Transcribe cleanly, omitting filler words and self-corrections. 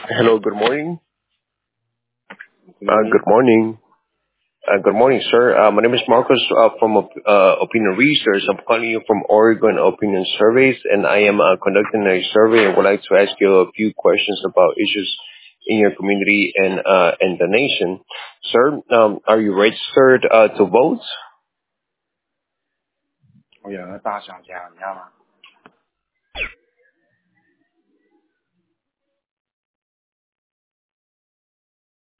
Hello, good morning. Good morning. Good morning. Good morning, sir. My name is Marcos from Opinion Research. I'm calling you from Oregon Opinion Surveys, and I am conducting a survey and would like to ask you a few questions about issues in your community and the nation. Sir, are you registered to vote? 我有个大小家，你知道吗？